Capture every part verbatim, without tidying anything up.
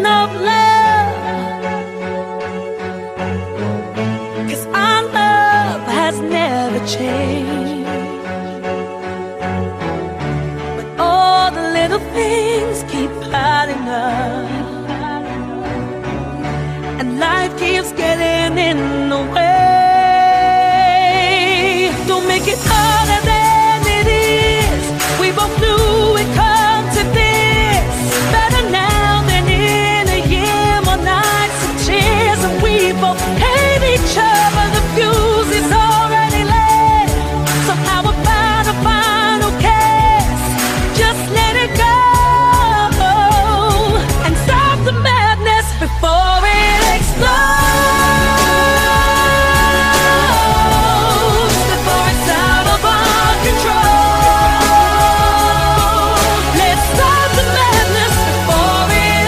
of love, 'cause our love has never changed. But all the little things keep piling up, and life keeps getting in the way. Don't make it harder than it is. We both knew we'd come to this. Better now than in a year. More nights and tears, and we both hate each other. The fuse is already lit. So how about a final kiss? Just let it go and stop the madness before it explodes, before it's out of our control. Let's stop the madness before it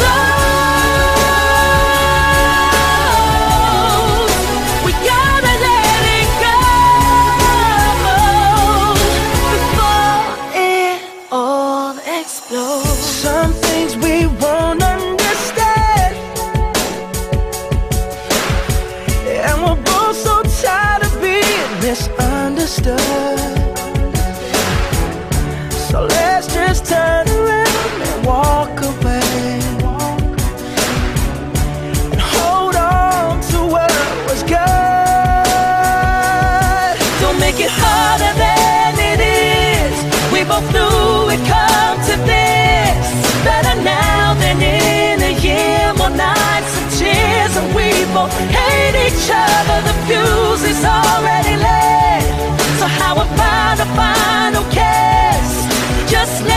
explodes. We gotta let it go before it all explodes. Some things we won't understand, and we're both so tired of being misunderstood. So let's just turn around and walk away, and hold on to what was good. Don't make it harder than it is. We both knew we'd come to this. Better now than in a year. More nights and tears, and we both hate each other. The fuse is already lit. So how about a final kiss? Just let